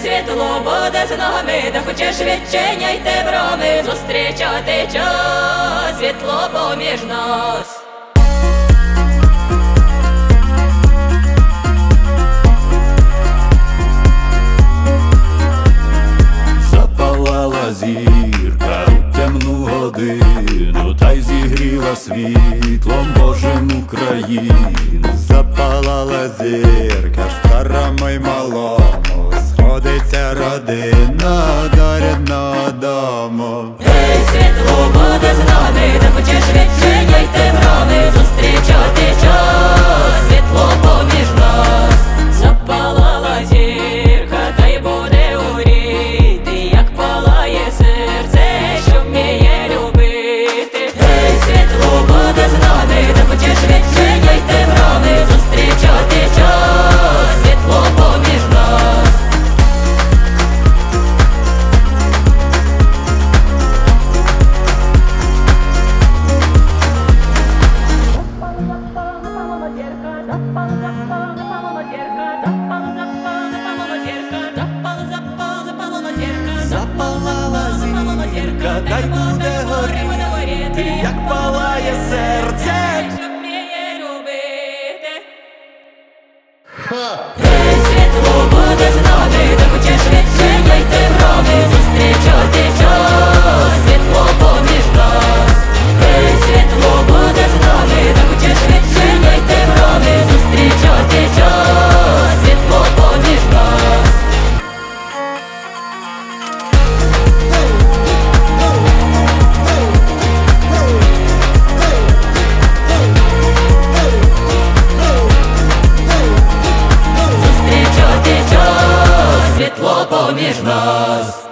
світло буде з нами, де хочеш відчиняйте брами, зустрічати час, світло поміж нас. Запалала зірка у темну годину, та й зігріла світлом Божим Україну. Запалала зірка в старому й малому, сходиться родина до рідного дому. Гей, світло буде з нами, де хочеш відчиняйте брами, зустрічати час, світло поміж нас. Запалала зірка, та й буде горіти, як палає серце, що вміє любити. Гей, світло буде з нами, де хочеш відчиняйте брами, зустрічати час, світло поміж нас. Запалала зірка, дай буде горіти, як палає серце. Що вміє любити. Гей, світло буде з нами, де хочеш відчиняйте брами, зустрічати час, світло поміж нас. Гей, світло буде з нами, де хочеш відчиняйте брами, зустрічати час, світло поміж нас. Зустрічати час, світло поміж нас.